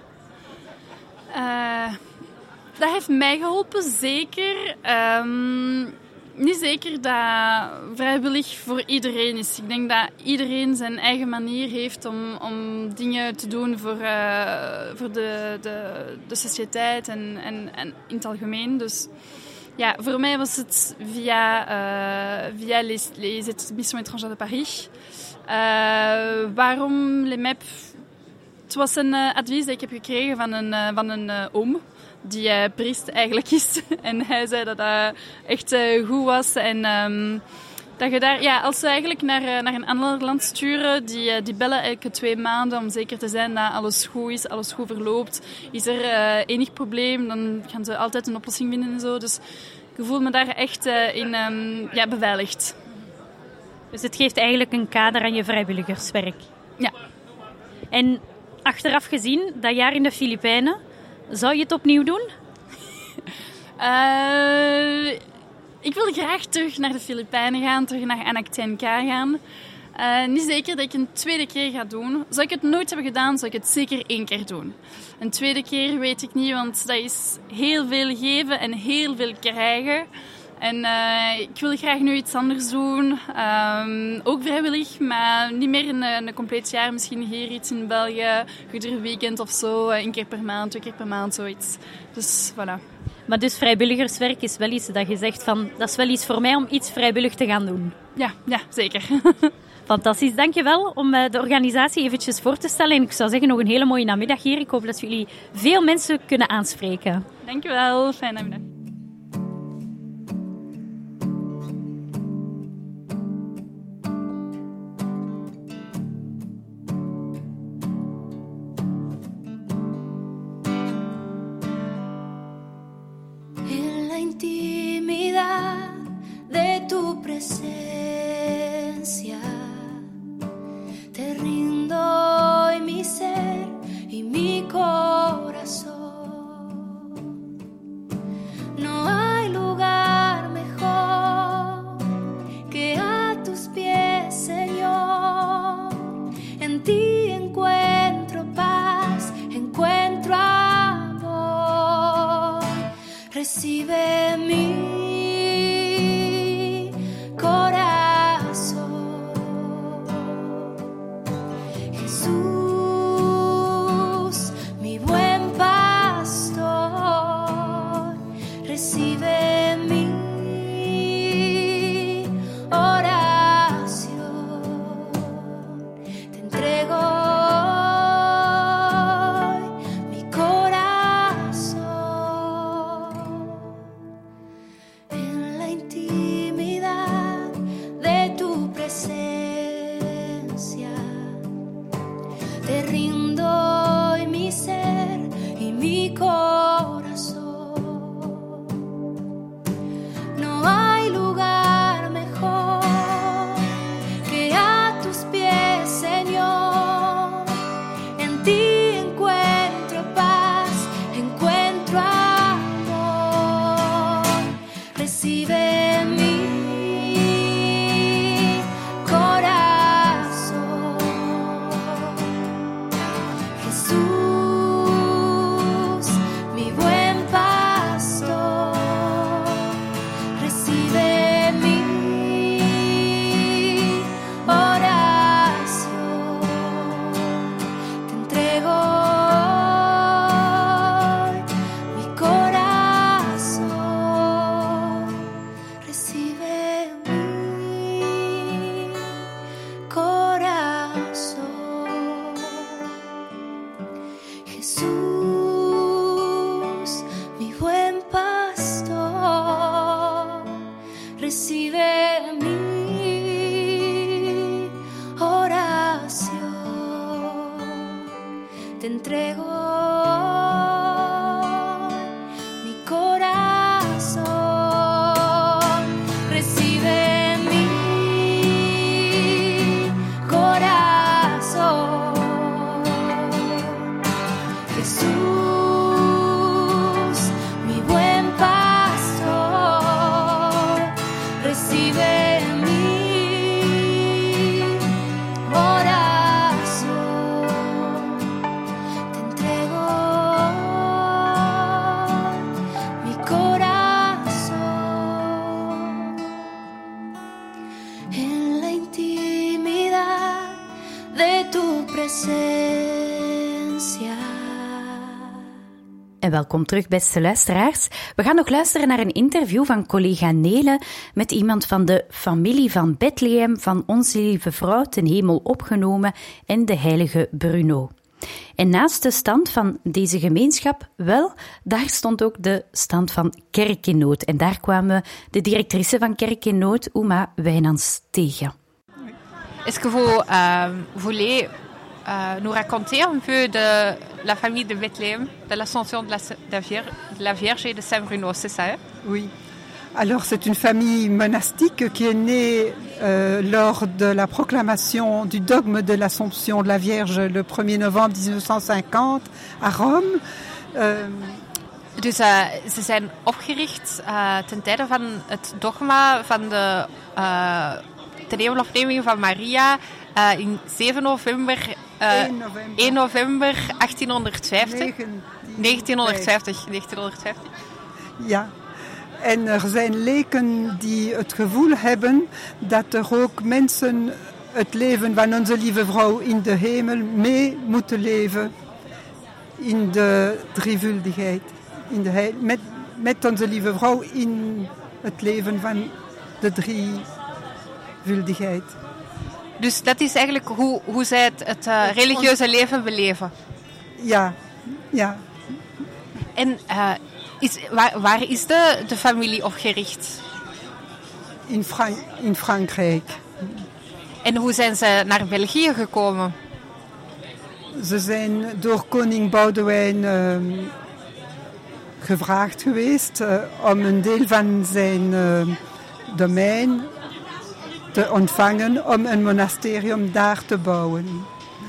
Uh, dat heeft mij geholpen, zeker. Um, niet zeker dat vrijwillig voor iedereen is. Ik denk dat iedereen zijn eigen manier heeft om, om dingen te doen voor, uh, voor de, de, de sociëteit en, en, en in het algemeen. Dus ja, voor mij was het via, uh, via les, les Missions Étrangères de Paris. Uh, waarom les M E P? Het was een uh, advies dat ik heb gekregen van een, uh, van een uh, oom, die uh, priest eigenlijk is. En hij zei dat dat echt uh, goed was. En um, dat je daar, ja, als ze eigenlijk naar, uh, naar een ander land sturen, die, uh, die bellen elke twee maanden om zeker te zijn dat alles goed is, alles goed verloopt. Is er uh, enig probleem, dan gaan ze altijd een oplossing vinden en zo. Dus ik voel me daar echt uh, in um, ja, beveiligd. Dus het geeft eigenlijk een kader aan je vrijwilligerswerk. Ja. En achteraf gezien, dat jaar in de Filipijnen, zou je het opnieuw doen? Uh, ik wil graag terug naar de Filipijnen gaan, terug naar Anak T N K gaan. Uh, niet zeker dat ik een tweede keer ga doen. Zou ik het nooit hebben gedaan, zou ik het zeker één keer doen. Een tweede keer weet ik niet, want dat is heel veel geven en heel veel krijgen. En uh, ik wil graag nu iets anders doen. Um, ook vrijwillig, maar niet meer een, een compleet jaar. Misschien hier iets in België, ieder weekend of zo. Een keer per maand, twee keer per maand, zoiets. Dus voilà. Maar dus vrijwilligerswerk is wel iets dat je zegt van... Dat is wel iets voor mij om iets vrijwillig te gaan doen. Ja, ja, zeker. Fantastisch, dankjewel om de organisatie eventjes voor te stellen. En ik zou zeggen, nog een hele mooie namiddag hier. Ik hoop dat jullie veel mensen kunnen aanspreken. Dankjewel, fijne namiddag. recibe mi corazón. Jesús, mi buen pastor, recibe mi oración. Te entrego mi corazón en la intimidad de tu presencia. Te rindo hoy mi ser y mi corazón. No hay lugar mejor que a tus pies, Señor. En ti encuentro paz, encuentro amor. Recibe mi corazón. Jesús, mi buen pastor, recibe mi oración. Te entrego hoy mi corazón. Recibe mi corazón. Jesús, mi buen pastor, recibe mi oración. Te entrego mi corazón. Recibe mi corazón. Jesús, mi buen pastor, recibe mi oración. Te entrego mi corazón en la intimidad de tu presencia. En welkom terug, beste luisteraars. We gaan nog luisteren naar een interview van collega Nele met iemand van de familie van Bethlehem van Onze Lieve Vrouw ten Hemel opgenomen en de heilige Bruno. En naast de stand van deze gemeenschap, wel, daar stond ook de stand van Kerk in Nood. En daar kwamen we de directrice van Kerk in Nood, Uma Wijnands, tegen. Est-ce que vous euh, voulez euh, nous raconter un peu de la famille de Bethléem, de l'ascension de la, de la, Vierge, de la Vierge et de Saint Bruno, c'est ça, hein? Oui. Alors, c'est une famille monastique qui est née euh, lors de la proclamation du dogme de l'Assomption de la Vierge le premier novembre dix-neuf cent cinquante à Rome. Euh, Dus uh, ze zijn opgericht uh, ten tijde van het dogma van de uh, ten hemelopneming van Maria uh, in zeven november, uh, één november achttienhonderdvijftig. negentienhonderdvijftig. negentienhonderdvijftig. Ja. En er zijn leken die het gevoel hebben dat er ook mensen het leven van onze lieve vrouw in de hemel mee moeten leven in de drievuldigheid. In de heil, met, met onze lieve vrouw in het leven van de drievuldigheid. Dus dat is eigenlijk hoe, hoe zij het, het uh, religieuze leven beleven? Ja, ja. En uh, is, waar, waar is de, de familie opgericht? In, Frank- in Frankrijk. En hoe zijn ze naar België gekomen? Ze zijn door koning Boudewijn uh, gevraagd geweest uh, om een deel van zijn uh, domein te ontvangen om een monasterium daar te bouwen.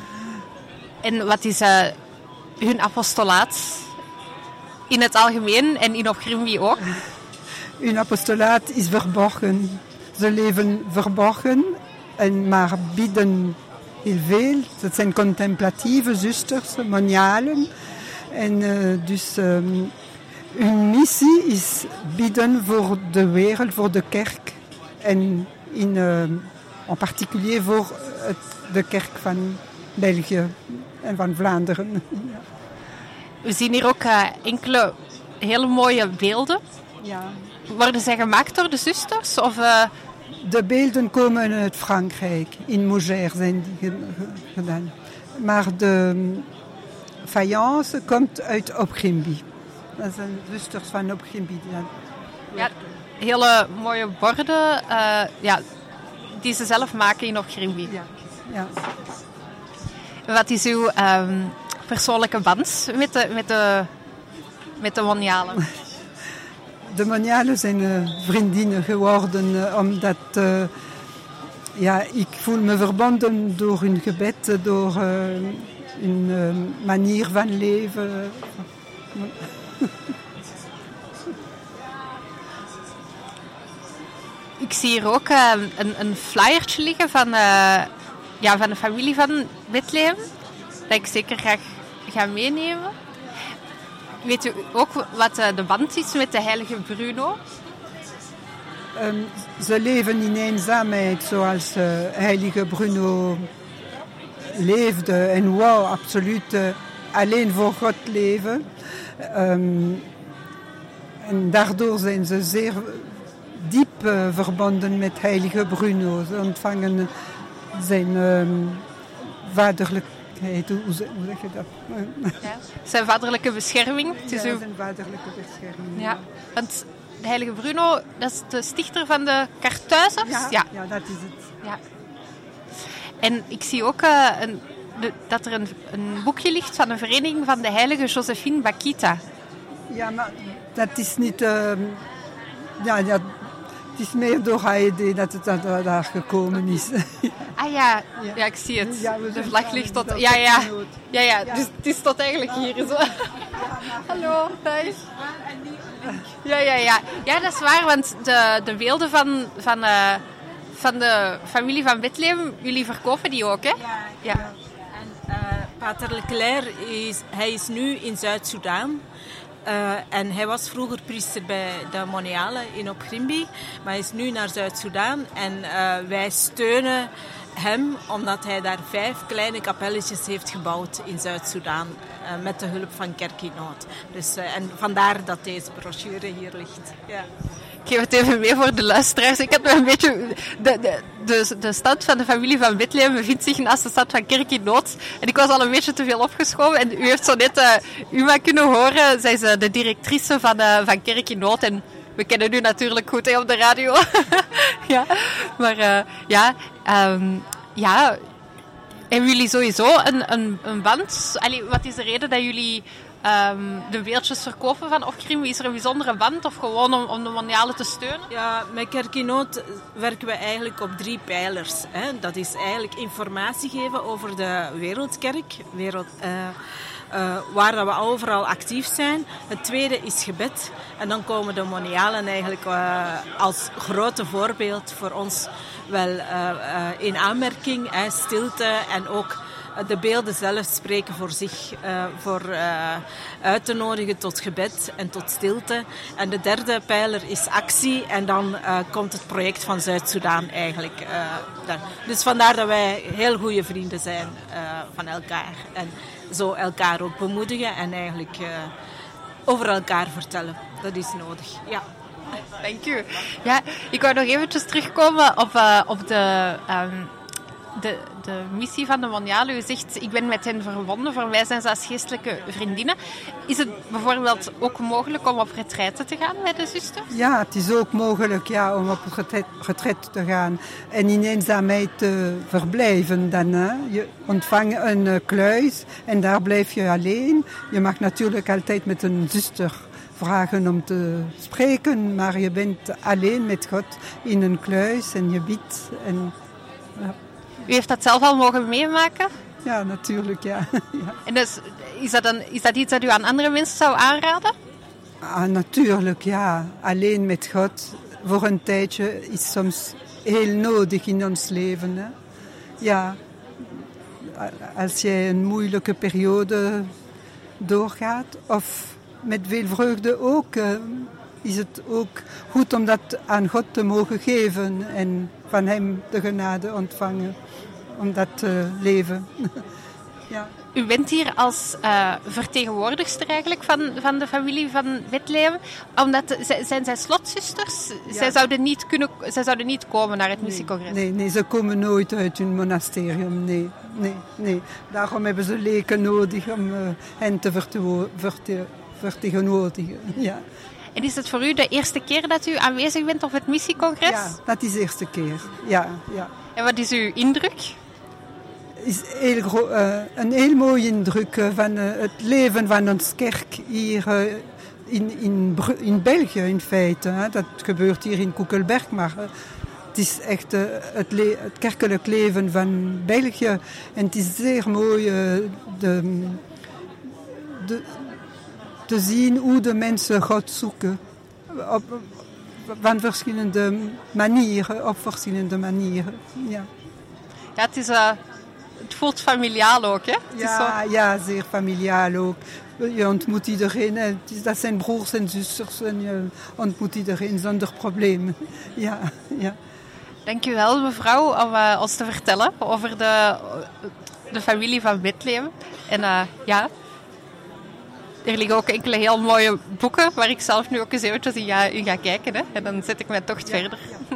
En wat is uh, hun apostolaat in het algemeen en in Opgrimby ook? Hun apostolaat is verborgen. Ze leven verborgen en maar bieden heel veel. Het zijn contemplatieve zusters, monialen. En uh, dus um, hun missie is bidden voor de wereld, voor de kerk. En in, uh, in particulier voor het, de kerk van België en van Vlaanderen. Ja. We zien hier ook uh, enkele hele mooie beelden. Ja. Worden zij gemaakt door de zusters? Of, uh... De beelden komen uit Frankrijk. In Mougères zijn die gedaan. Maar de faïence komt uit Opgrimby. Dat zijn zusters van Opgrimby. Ja. Ja, hele mooie borden uh, ja, die ze zelf maken in Opgrimby. Ja. Ja. Wat is uw um, persoonlijke band met de, met de, met de monialen? De monialen zijn uh, vriendinnen geworden uh, omdat uh, ja, ik voel me verbonden door hun gebed, door uh, hun uh, manier van leven. Ik zie hier ook uh, een, een flyertje liggen van, uh, ja, van de familie van Bethlehem, dat ik zeker graag ga meenemen. Weet u ook wat uh, de band is met de heilige Bruno? Um, ze leven in eenzaamheid zoals uh, heilige Bruno leefde en wou absoluut uh, alleen voor God leven. Um, en daardoor zijn ze zeer diep uh, verbonden met heilige Bruno. Ze ontvangen zijn um, vaderlijkheid. Hoe, hoe zeg je dat? Ja, zijn vaderlijke bescherming. Het is ja, uw... zijn vaderlijke bescherming. Ja, want de heilige Bruno, dat is de stichter van de Kartuizers? Ja, ja. ja, dat is het. Ja. En ik zie ook uh, een, de, dat er een, een boekje ligt van een vereniging van de heilige Josephine Bakita. Ja, maar dat is niet... Uh, ja, ja, het is meer door H E D dat het daar gekomen is. Ah ja, ja, ik zie het. Ja, de vlag ligt tot... Ja, ja. Ja, ja, dus het is tot eigenlijk hier. Zo. Hallo, hi. Ja, ja, ja. Ja, dat is waar, want de, de beelden van, van, uh, van de familie van Bethlehem, jullie verkopen die ook, hè? Ja. ja. ja. En uh, Pater Leclerc, is, hij is nu in Zuid-Soedan. Uh, en hij was vroeger priester bij de Monialen in Opgrimby, maar hij is nu naar Zuid-Soedan. En uh, wij steunen hem omdat hij daar vijf kleine kapelletjes heeft gebouwd in Zuid-Soedan uh, met de hulp van Kerk in Nood. Dus, uh, en vandaar dat deze brochure hier ligt. Ja. Ik geef het even mee voor de luisteraars. Ik heb nog een beetje... De, de, de, de stad van de familie van Bethlehem bevindt zich naast de stad van Kerk in Nood. En ik was al een beetje te veel opgeschoven. En u heeft zo net uh, Uma kunnen horen. Zij is uh, de directrice van, uh, van Kerk in Nood. En we kennen u natuurlijk goed hè, op de radio. Ja, maar uh, ja... Um, ja... Hebben jullie sowieso een, een, een band? Allee, wat is de reden dat jullie... Um, de beeldjes verkopen van Opgrimby? Is er een bijzondere band of gewoon om, om de monialen te steunen? Ja, met Kerk in Nood werken we eigenlijk op drie pijlers. Hè. Dat is eigenlijk informatie geven over de Wereldkerk, wereld, uh, uh, waar dat we overal actief zijn. Het tweede is gebed. En dan komen de monialen eigenlijk uh, als grote voorbeeld voor ons wel uh, uh, in aanmerking. Hè. Stilte en ook... De beelden zelf spreken voor zich, uh, voor uh, uit te nodigen tot gebed en tot stilte. En de derde pijler is actie en dan uh, komt het project van Zuid-Soedan eigenlijk. Uh, daar. Dus vandaar dat wij heel goede vrienden zijn uh, van elkaar. En zo elkaar ook bemoedigen en eigenlijk uh, over elkaar vertellen. Dat is nodig, ja. Dank u. Ja, ik wou nog eventjes terugkomen op, uh, op de... Um De, de missie van de Monialen. U zegt, ik ben met hen verbonden. Voor mij zijn ze als geestelijke vriendinnen. Is het bijvoorbeeld ook mogelijk om op retraite te gaan met de zusters? Ja, het is ook mogelijk ja, om op retraite te gaan en in eenzaamheid te verblijven. Dan, hè. Je ontvangt een uh, kluis en daar blijf je alleen. Je mag natuurlijk altijd met een zuster vragen om te spreken, maar je bent alleen met God in een kluis en je bidt. En, ja. U heeft dat zelf al mogen meemaken? Ja, natuurlijk, ja. Ja. En dus, is, dat een, is dat iets dat u aan andere mensen zou aanraden? Ah, natuurlijk, ja. Alleen met God voor een tijdje is soms heel nodig in ons leven. Hè. Ja, als jij een moeilijke periode doorgaat of met veel vreugde ook. Uh, is het ook goed om dat aan God te mogen geven en van hem de genade ontvangen om dat te leven. Ja. U bent hier als uh, vertegenwoordigster eigenlijk van, van de familie van Bethlehem. Omdat, zijn zij slotzusters? Ja. Zij, zouden niet kunnen, zij zouden niet komen naar het missiecongres? Nee, nee, ze komen nooit uit hun monasterium. Nee, nee, nee. Daarom hebben ze leken nodig om uh, hen te vertewo- verte- vertegenwoordigen. Ja. En is het voor u de eerste keer dat u aanwezig bent op het missiecongres? Ja, dat is de eerste keer. Ja, ja. En wat is uw indruk? Is heel gro- uh, een heel mooie indruk uh, van uh, het leven van ons kerk hier uh, in, in, Bru- in België in feite. Hè. Dat gebeurt hier in Koekelberg, maar uh, het is echt uh, het, le- het kerkelijk leven van België. En het is zeer mooi uh, de, de, te zien hoe de mensen God zoeken. Op, van verschillende manieren, op verschillende manieren. Ja, ja het is... Uh... Het voelt familiaal ook, hè? Het ja, zo... ja, zeer familiaal ook. Je ontmoet iedereen. Hè. Dat zijn broers en zusters en je ontmoet iedereen zonder problemen. Ja, ja. Dank u wel, mevrouw, om uh, ons te vertellen over de, de familie van Bethlehem. En uh, ja, er liggen ook enkele heel mooie boeken waar ik zelf nu ook eens eventjes in ga, in ga kijken. Hè. En dan zet ik mijn tocht ja, verder. Ja.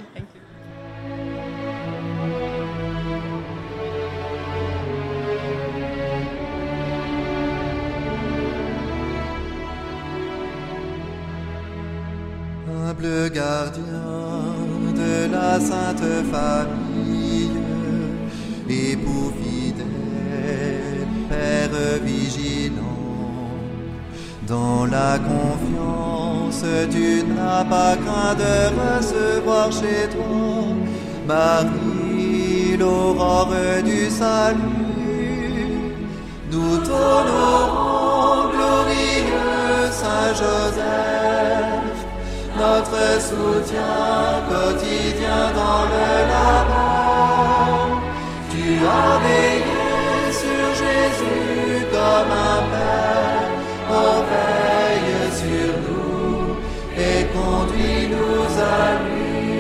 Humble gardien de la Sainte Famille, époux fidèle, Père vigilant, dans la confiance tu n'as pas craint de recevoir chez toi Marie, l'aurore du salut. Nous t'honorons, glorieux Saint Joseph, notre soutien quotidien dans le labeur. Tu as veillé sur Jésus comme un père, oh veille sur nous et conduis-nous à lui.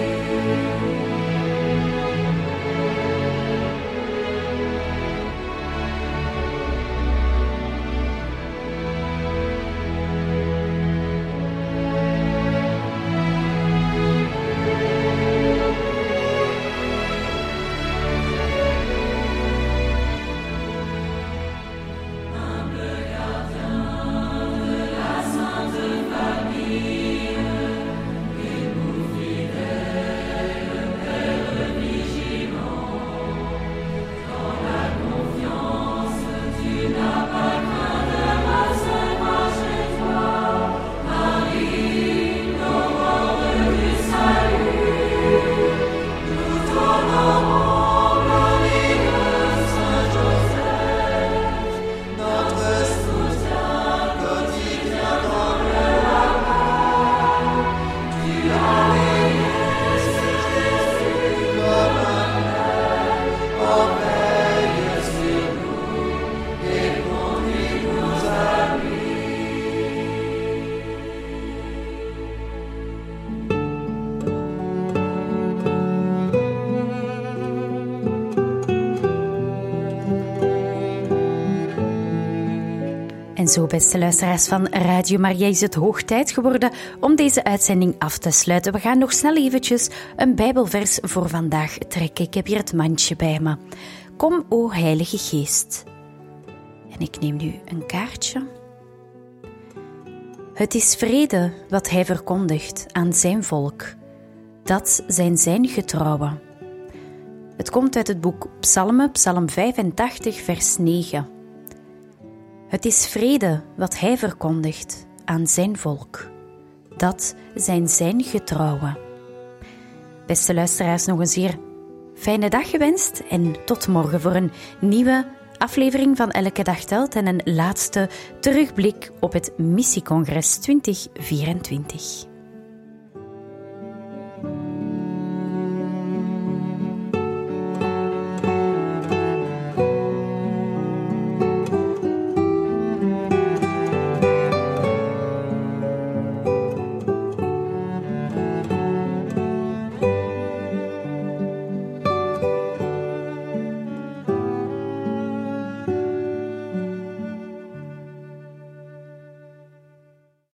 En zo, beste luisteraars van Radio Maria, is het hoog tijd geworden om deze uitzending af te sluiten. We gaan nog snel eventjes een Bijbelvers voor vandaag trekken. Ik heb hier het mandje bij me. Kom, o Heilige Geest. En ik neem nu een kaartje. Het is vrede wat hij verkondigt aan zijn volk. Dat zijn zijn getrouwen. Het komt uit het boek Psalmen, Psalm vijfentachtig, vers negen. Het is vrede wat hij verkondigt aan zijn volk. Dat zijn zijn getrouwen. Beste luisteraars, nog een zeer fijne dag gewenst en tot morgen voor een nieuwe aflevering van Elke Dag Telt en een laatste terugblik op het Missiecongres twintig vierentwintig.